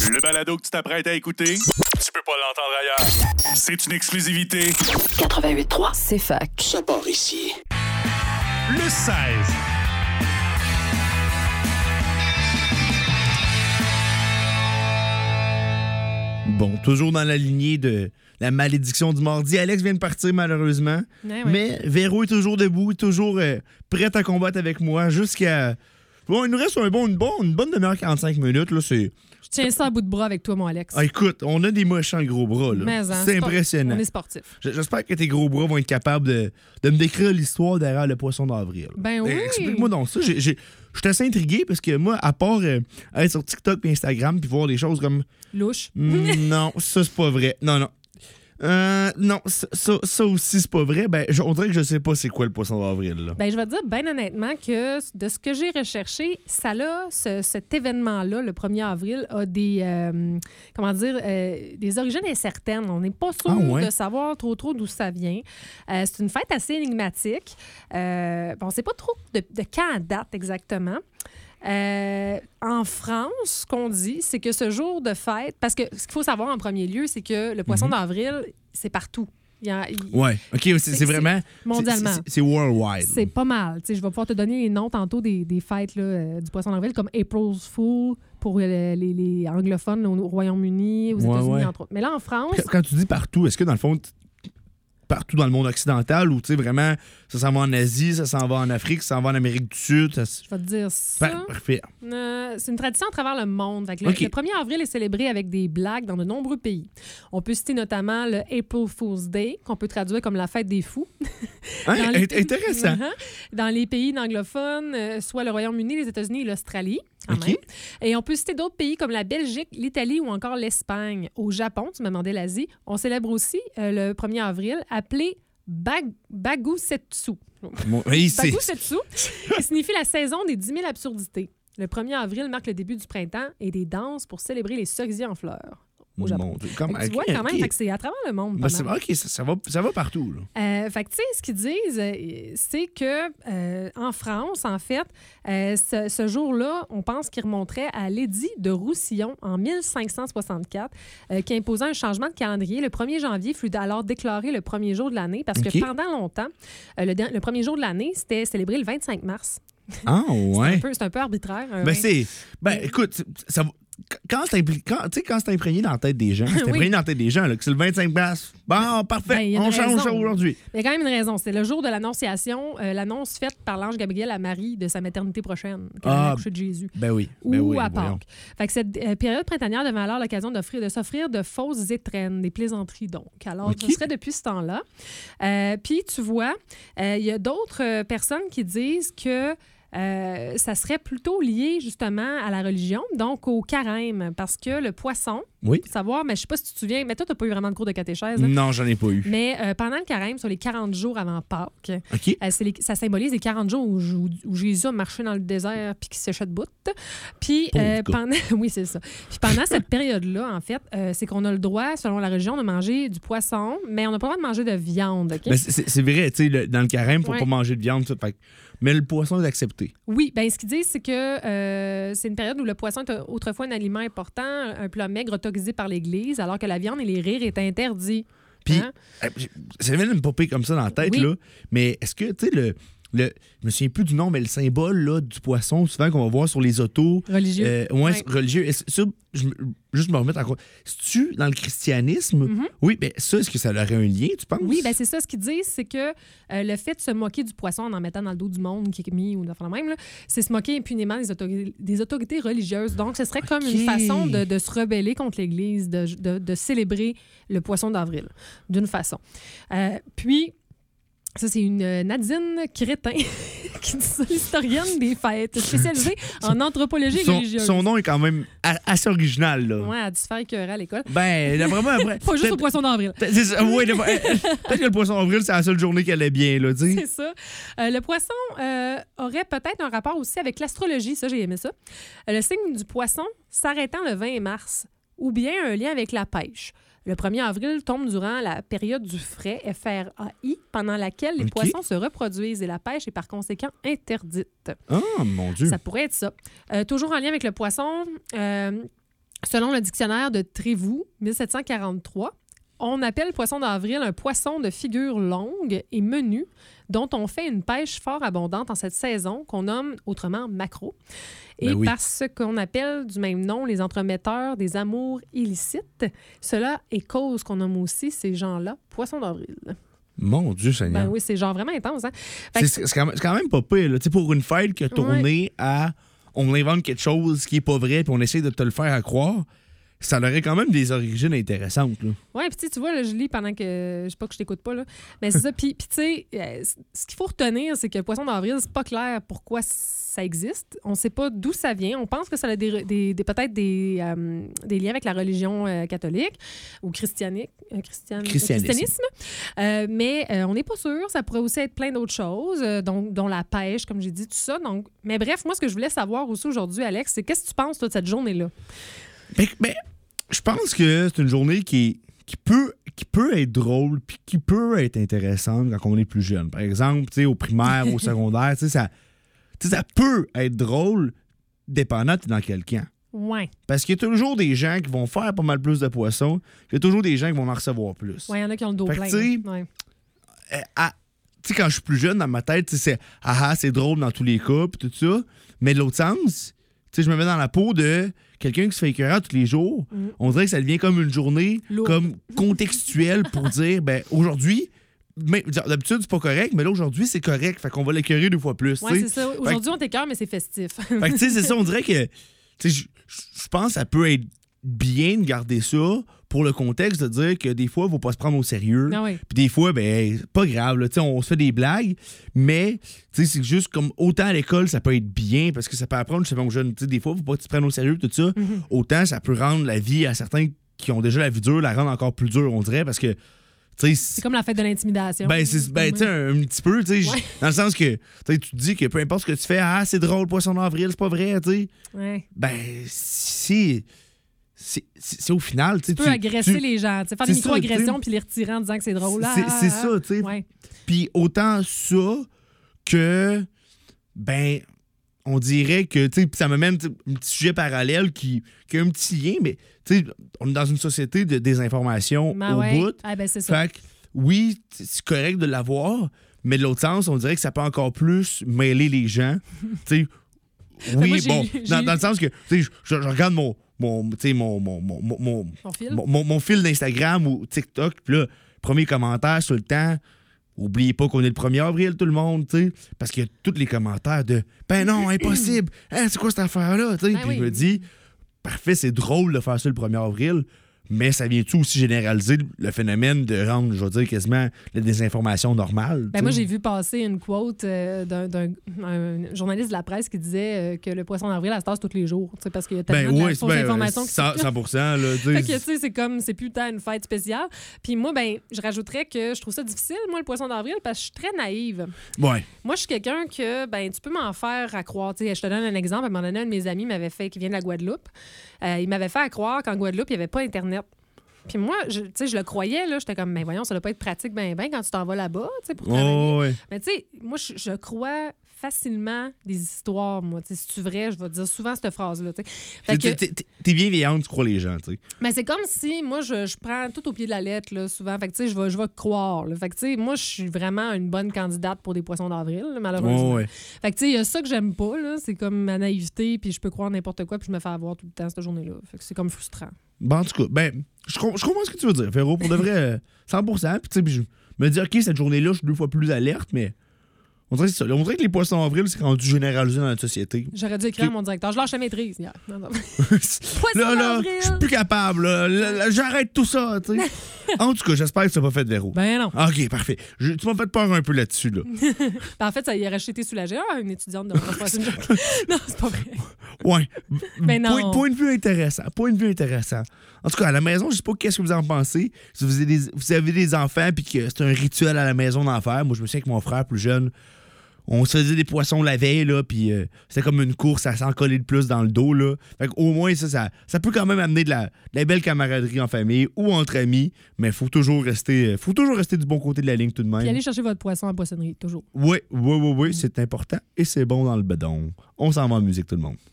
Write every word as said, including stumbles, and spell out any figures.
Le balado que tu t'apprêtes à écouter, tu peux pas l'entendre ailleurs. C'est une exclusivité. quatre-vingt-huit trois, c'est fac. Ça part ici. Le seize. Bon, toujours dans la lignée de la malédiction du mardi. Alex vient de partir, malheureusement. Ouais, ouais. Mais Véro est toujours debout, toujours euh, prête à combattre avec moi jusqu'à... Bon, il nous reste un bon, une, bonne, une bonne demi-heure quarante-cinq minutes. Là, c'est... Je tiens ça à bout de bras avec toi, mon Alex. Ah, écoute, on a des méchants gros bras. Là. Mais, hein, c'est sport- impressionnant. On est sportif. J- J'espère que tes gros bras vont être capables de, de me décrire l'histoire derrière le poisson d'avril. Ben oui. Eh, explique-moi donc ça. J'ai- j'ai- Je suis assez intrigué parce que moi, à part euh, être sur TikTok et Instagram puis voir des choses comme... Louche. Mm, non, ça, c'est pas vrai. Non, non. Euh, non, ça, ça, ça aussi, c'est pas vrai. Ben, je- on dirait que je sais pas c'est quoi le poisson d'avril. Là. Ben, je vais te dire bien honnêtement que de ce que j'ai recherché, ça là, ce- cet événement-là, le premier avril, a des, euh, comment dire, euh, des origines incertaines. On n'est pas sûr Ah ouais? de savoir trop trop d'où ça vient. Euh, c'est une fête assez énigmatique. Euh, bon, on ne sait pas trop de, de quand elle date exactement. Euh, en France, ce qu'on dit, c'est que ce jour de fête, parce que ce qu'il faut savoir en premier lieu, c'est que le poisson d'avril, c'est partout. Il y a- il- Ouais, OK, c'est, C'est- c'est vraiment... c'est mondialement. C'est, c'est- c'est worldwide. C'est pas mal. Tu sais, je vais pouvoir te donner les noms tantôt des, des fêtes là, euh, du poisson d'avril, comme April's Fool pour euh, les, les anglophones au Royaume-Uni, aux Ouais, États-Unis, ouais. entre autres. Mais là, en France, Quand- Quand tu dis partout, est-ce que dans le fond, t- partout dans le monde occidental ou tu sais vraiment, ça s'en va en Asie, ça s'en va en Afrique, ça s'en va en Amérique du Sud? Ça... s- je vais te dire ça. Pa- Parfait. Euh, c'est une tradition à travers le monde. Fait que le, OK. le premier avril est célébré avec des blagues dans de nombreux pays. On peut citer notamment le April Fool's Day, qu'on peut traduire comme la fête des fous. Hein, Dans les int- intéressant. Uh-huh. Dans les pays anglophones, euh, soit le Royaume-Uni, les États-Unis et l'Australie. Quand OK. même. Et on peut citer d'autres pays comme la Belgique, l'Italie ou encore l'Espagne. Au Japon, tu m'as demandé l'Asie, on célèbre aussi euh, le premier avril, appelé Bag Bagusetsu. Bon, oui, c'est... Bagusetsu, qui signifie la saison des dix mille absurdités. Le premier avril marque le début du printemps et des danses pour célébrer les cerisiers en fleurs. Au Japon. Mon Dieu, comme- Fait que tu vois OK, quand même, OK. fait que c'est à travers le monde. Ben, pas c'est- mal. OK, ça, ça va, ça va partout. Là. Euh, fait que, tu sais, ce qu'ils disent, euh, c'est que euh, en France, en fait, euh, ce, ce jour-là, on pense qu'il remonterait à l'édit de Roussillon en mille cinq cent soixante-quatre, euh, qui imposait un changement de calendrier. Le premier janvier fut alors déclaré le premier jour de l'année parce OK. que pendant longtemps, euh, le, der- le premier jour de l'année, c'était célébré le vingt-cinq mars. Ah, C'est un ouais. peu- C'est un peu arbitraire. un- Ben, c'est... Ben, écoute, c'est- ça va... Quand c'est impli- quand, tu sais, quand c'est imprégné dans la tête des gens, c'est Oui. imprégné dans la tête des gens, là, que c'est le vingt-cinq mars. Bon, parfait, Ben, il y a une on change raison. ça aujourd'hui. Il y a quand même une raison. C'est le jour de l'Annonciation, euh, l'annonce faite par l'ange Gabriel à Marie de sa maternité prochaine, qu'elle allait Ah, accoucher de Jésus. Ben oui, Ou ben oui, à voyons. Pâques. Fait que cette euh, période printanière devait alors l'occasion d'offrir, de s'offrir de fausses étrennes, des plaisanteries donc. Alors, OK. ce serait depuis ce temps-là. Euh, Puis, tu vois, euh, il y a d'autres euh, personnes qui disent que euh, ça serait plutôt lié justement à la religion, donc au carême, parce que le poisson, Oui. savoir, mais je sais pas si tu te souviens, mais toi, tu n'as pas eu vraiment de cours de catéchèse. Là. Non, j'en ai pas eu. Mais euh, pendant le carême, sur les quarante jours avant Pâques, OK. euh, c'est les- ça symbolise les quarante jours où, où- où Jésus a marché dans le désert puis qui s'échait de bout. Puis Pauvre euh, gars. pendant oui, c'est ça. Puis pendant cette période-là, en fait, euh, c'est qu'on a le droit, selon la religion, de manger du poisson, mais on n'a pas le droit de manger de viande. OK? Ben, c'est- c'est c'est vrai, tu sais, le- dans le carême, faut Ouais. pas manger de viande, tout. Fait que- mais le poisson est accepté. Oui, ben ce qu'ils disent, c'est que euh, c'est une période où le poisson était autrefois un aliment important, un plat maigre autorisé par l'Église, alors que la viande et les rires étaient interdits. Puis, Hein? euh, j'ai- ça vient de me popper comme ça dans la tête, Oui. là. Mais est-ce que, tu sais, le, le. Je me souviens plus du nom, mais le symbole là, du poisson, souvent qu'on va voir sur les autos. Religieux. euh, ouais, Ouais. c'est religieux. Est-ce- ça, je me- juste me remettre en compte. C'est-tu dans le christianisme? Mhm. Oui, mais ça, est-ce que ça aurait un lien, tu penses? Oui, ben c'est ça. Ce qu'ils disent, c'est que euh, le fait de se moquer du poisson en en mettant dans le dos du monde qui est mis ou de faire le même, là, c'est se moquer impunément des autorités, des autorités religieuses. Donc, ce serait comme une OK. façon de, de se rebeller contre l'Église, de, de- de célébrer le poisson d'avril, d'une façon. Euh, puis, ça, c'est une euh, Nadine Crétin qui dit ça, l'historienne des fêtes, spécialisée en anthropologie son, religieuse. son nom est quand même a- assez original, là. Ouais, elle a dû se faire écœurer à l'école. Ben, d'après moi, après. Pas juste au peut-être- poisson d'avril. peut-être- c'est ça, ouais, d'après- peut-être que le poisson avril, c'est la seule journée qu'elle est bien, là, tu sais. C'est ça. Euh, le poisson euh, aurait peut-être un rapport aussi avec l'astrologie. Ça, j'ai aimé ça. Euh, le signe du poisson s'arrêtant le vingt mars ou bien un lien avec la pêche. Le premier avril tombe durant la période du frai, F R A I, pendant laquelle les OK. poissons se reproduisent et la pêche est par conséquent interdite. Oh, mon Dieu. Ça pourrait être ça. Euh, toujours en lien avec le poisson, euh, Selon le dictionnaire de Trévoux, mille sept cent quarante-trois, on appelle le poisson d'avril un poisson de figure longue et menue dont on fait une pêche fort abondante en cette saison qu'on nomme autrement maquereau. Et Ben oui. parce qu'on appelle du même nom les entremetteurs des amours illicites, cela est cause qu'on nomme aussi ces gens-là poissons d'avril. Mon Dieu Seigneur. Ben oui, c'est genre vraiment intense. Hein? Fait C'est, que- c'est, c'est quand même, c'est quand même pas pire. Là. Tu sais, pour une fête qui a tourné à... On invente quelque chose qui est pas vrai puis on essaie de te le faire à croire, ça aurait quand même des origines intéressantes. Là. Oui, puis tu vois, là, je lis pendant que. Je sais pas que je t'écoute pas, là. Mais c'est ça. Puis, puis tu sais, euh, ce qu'il faut retenir, c'est que le poisson d'avril, c'est pas clair pourquoi ça existe. On sait pas d'où ça vient. On pense que ça a des, des, des- peut-être des, euh, des liens avec la religion euh, catholique ou christianique, euh, christian- Christianisme. christianisme. Euh, mais euh, on n'est pas sûr. Ça pourrait aussi être plein d'autres choses, euh, dont, dont la pêche, comme j'ai dit, tout ça. Donc, mais bref, moi, ce que je voulais savoir aussi aujourd'hui, Alex, c'est qu'est-ce que tu penses, toi, de cette journée-là? Ben, ben, je pense que c'est une journée qui, qui, peut, qui peut être drôle puis qui peut être intéressante quand on est plus jeune. Par exemple, tu sais, au primaire, au secondaire, tu sais, ça, tu sais, ça peut être drôle dépendant t'es dans quel camp. Ouais. Parce qu'il y a toujours des gens qui vont faire pas mal plus de poissons, il y a toujours des gens qui vont en recevoir plus. Ouais, il y en a qui ont le dos Fait que, plein. tu sais, là. Ouais. Euh, à- tu sais, quand je suis plus jeune, dans ma tête, tu sais, c'est ah ah, c'est drôle dans tous les cas, puis tout ça. Mais de l'autre sens, tu sais, je me mets dans la peau de quelqu'un qui se fait écœurer tous les jours. Mm. On dirait que ça devient comme une journée Lourd. comme contextuelle pour dire, ben aujourd'hui, mais, d'habitude, c'est pas correct, mais là, aujourd'hui, c'est correct. Fait qu'on va l'écœurer deux fois plus. Ouais, tu c'est sais. ça. Aujourd'hui, on t'écœure, mais c'est festif. Fait que, tu sais, c'est ça, on dirait que, tu sais, je je pense que ça peut être bien de garder ça pour le contexte de dire que des fois, il ne faut pas se prendre au sérieux. Ah oui. Puis des fois, ben, c'est pas grave, là, tu sais, on se fait des blagues, mais tu sais, c'est juste comme autant à l'école, ça peut être bien parce que ça peut apprendre justement aux jeunes. Tu sais, des fois, il faut pas que tu te prennes au sérieux, tout ça. Mm-hmm. Autant ça peut rendre la vie à certains qui ont déjà la vie dure, la rendre encore plus dure, on dirait, parce que, tu sais, C'est comme la fête de l'intimidation. ben, c'est, ben, tu sais, un, un petit peu, tu sais, Ouais. j- dans le sens que, tu sais, tu te dis que peu importe ce que tu fais, ah, c'est drôle, poisson d'avril, c'est pas vrai, tu sais. Ouais. Ben, si. C'est, c'est, c'est au final, tu sais. Tu peux agresser les gens, tu sais, faire des c'est ça, micro-agressions tu sais. puis les retirer en disant que c'est drôle. C'est, Ah, c'est ah, ça, ah. tu sais. Ouais. Puis autant ça que, ben, on dirait que, tu sais, ça me mène tu sais, un petit sujet parallèle qui, qui a un petit lien, mais, tu sais, on est dans une société de désinformation Ben au ouais. bout. Ah, ben c'est ça. Fait que, oui, c'est correct de l'avoir, mais de l'autre sens, on dirait que ça peut encore plus mêler les gens. Tu sais, oui, moi, j'ai bon, eu- j'ai dans, eu- dans le sens que, tu sais, je, je regarde mon, mon, tu sais, mon, mon, mon, mon, mon, Ton fil? mon, mon- mon fil d'Instagram ou TikTok, puis là, premier commentaire sur le temps, oubliez pas qu'on est le premier avril, tout le monde, tu sais, parce qu'il y a tous les commentaires de « Ben non, impossible! Hein, c'est quoi cette affaire-là? » tu sais. Ben Puis oui. je me dis « Parfait, c'est drôle de faire ça le premier avril, mais ça vient-tu aussi généraliser le phénomène de rendre, je veux dire, quasiment la désinformation normale? Ben tu moi, sais? j'ai vu passer une quote euh, d'un, d'un un journaliste de la presse qui disait euh, que le poisson d'avril, elle se tasse tous les jours. tu sais, Parce qu'il y a Ben tellement de oui, fausses ben, informations qui cent circulent. cent pour cent, là, tu Fait que, sais. tu sais, c'est comme, c'est plus tant une fête spéciale. Puis moi, ben, je rajouterais que je trouve ça difficile, moi, le poisson d'avril, parce que je suis très naïve. Ouais. Moi, je suis quelqu'un que, ben, tu peux m'en faire à croire. Tu sais, je te donne un exemple. À un moment donné, un de mes amis m'avait fait, qui vient de la Guadeloupe, euh, il m'avait fait à croire qu'en Guadeloupe, il n'y avait pas Internet. Puis moi, je, tu sais, je le croyais, là. J'étais comme, ben voyons, ça doit pas être pratique, ben, ben, quand tu t'en vas là-bas, tu sais, pour travailler. Oh, ouais. Mais tu sais, moi, je, je crois facilement des histoires, moi. Tu sais, si tu vrai, je vais te dire souvent cette phrase-là, tu sais. Fait que- T'es- T'es t'es bienveillante, tu crois les gens, tu sais. mais c'est comme si, moi, je, je prends tout au pied de la lettre, là, souvent. Fait que, tu sais, je vais, je vais croire, là. Fait que, tu sais, moi, je suis vraiment une bonne candidate pour des poissons d'avril, là, malheureusement. Oh, ouais. Fait que, tu sais, il y a ça que j'aime pas, là. C'est comme ma naïveté, puis je peux croire n'importe quoi, puis je me fais avoir tout le temps cette journée-là. Fait que c'est comme frustrant. Bon, en tout cas, ben, je, com- je comprends ce que tu veux dire, Féro, pour de vrai, euh, cent pour cent. Puis, tu sais, puis je me dis, OK, cette journée-là, je suis deux fois plus alerte, mais on dirait que c'est ça. On dirait que les poissons d'avril, c'est rendu généralisé dans notre société. J'aurais dû écrire à mon directeur. Je lâche la maîtrise hier. Non, non. Poisson là, là, d'avril! je suis plus capable. Là, Là, là, j'arrête tout ça, tu sais. En tout cas, j'espère que ça n'a pas fait de Véro. Ben non. OK, parfait. Je- tu m'as fait peur un peu là-dessus, là. Ben, en fait, ça y aurait été soulagé. Ah, une étudiante de pas passer une journée. Non, c'est pas vrai. Ouais. Ben non. Point, point de vue intéressant. Point de vue intéressant. En tout cas, à la maison, je sais pas qu'est-ce que vous en pensez. Si vous avez des, vous avez des enfants puis que c'est un rituel à la maison d'en faire. Moi, je me souviens que mon frère plus jeune, on se faisait des poissons la veille, là, puis euh, c'était comme une course à s'en coller le plus dans le dos, là. Fait qu'au moins, ça, ça, ça peut quand même amener de la, de la belle camaraderie en famille ou entre amis, mais faut toujours rester, faut toujours rester du bon côté de la ligne tout de Puis même. allez chercher votre poisson à poissonnerie, toujours. Oui, oui, oui, oui, c'est important et c'est bon dans le bedon. On s'en va en musique, tout le monde.